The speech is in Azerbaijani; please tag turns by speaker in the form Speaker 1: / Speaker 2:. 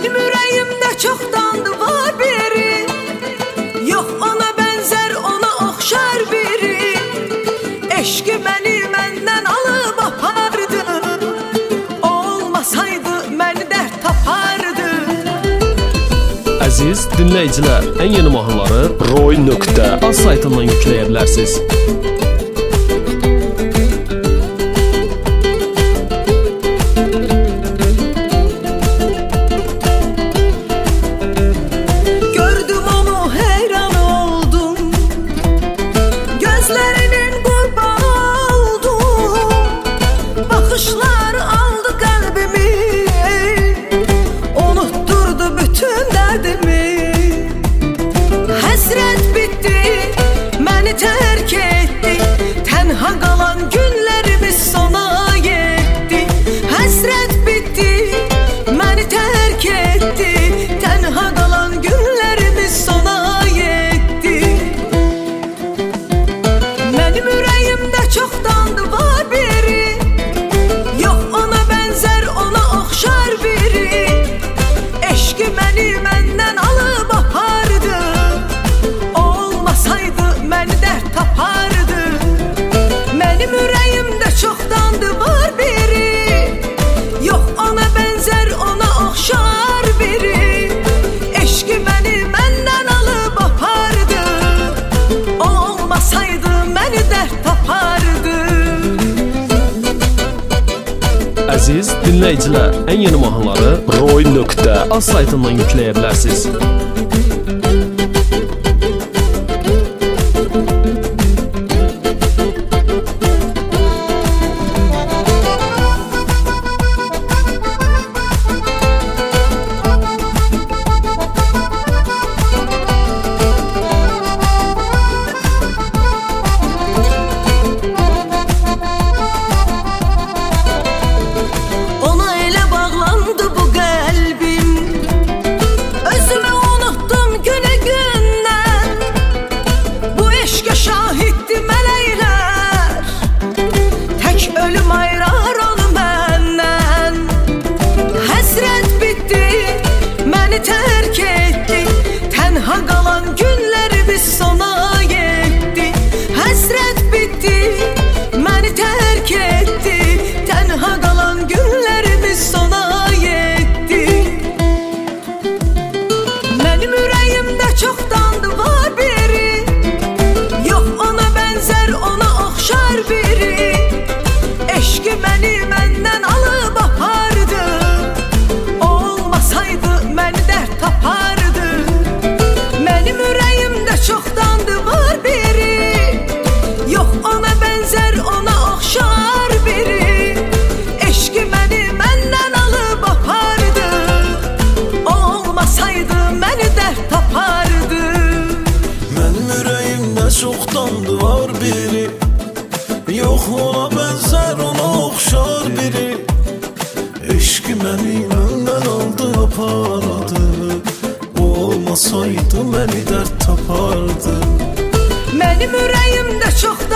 Speaker 1: Mənim ürəyimdə çoxdandı var biri, yox ona bənzər, ona oxşar biri. Eşqi məni məndən alıb apardı, olmasaydı məni dərd tapardı.
Speaker 2: Əziz dinləyicilər, ən yeni mahnıları roy.az saytından yükləyə bilərsiniz.
Speaker 1: Bakışlar aldı qəlbimi, unutturdu bütün dərdimi. Həsrət bitdi, məni tərk etdi, tənha qalan günlərimiz sona yetdi. Həsrət bitdi, məni tərk etdi, tənha qalan günlərimiz sona yetdi. Mənim ürəyimdə çoxdandı var biri, məni məndən alıb apardı, olmasaydı məni dərd tapardı. Mənim ürəyimdə çoxdandı var biri, yox ona bənzər, ona oxşar biri. Eşqi məni məndən alıb apardı, olmasaydı məni dərd tapardı.
Speaker 2: Əziz dinləyicilər, ən yeni mahnıları roy.az saytından yükləyə bilərsiniz. Tərk etdi, tənha qalan günlərimiz sona yetdi. Həsrət bitdi, məni tərk etdi, tənha qalan günlərimiz sona yetdi. Mənim ürəyimdə çoxdandı var biri, yox ona bənzər, ona oxşar biri. Eşqi məni məndən alıb apardı, olmasaydı məni dərd tapardı. Mənim ürəyimdə çoxdandı var biri, yox ona bənzər, ona oxşar biri. Eşqi məni məndən alıb apardı, olmasaydı məni dərd tapardı.
Speaker 3: Mənim ürəyimdə çoxdandı var biri, yox ona bənzər, ona oxşar biri. Eşqi məni məndən aldı apardı, olmasaydı məni dərd tapardı.
Speaker 1: Mənim ürəyimdə çoxdandı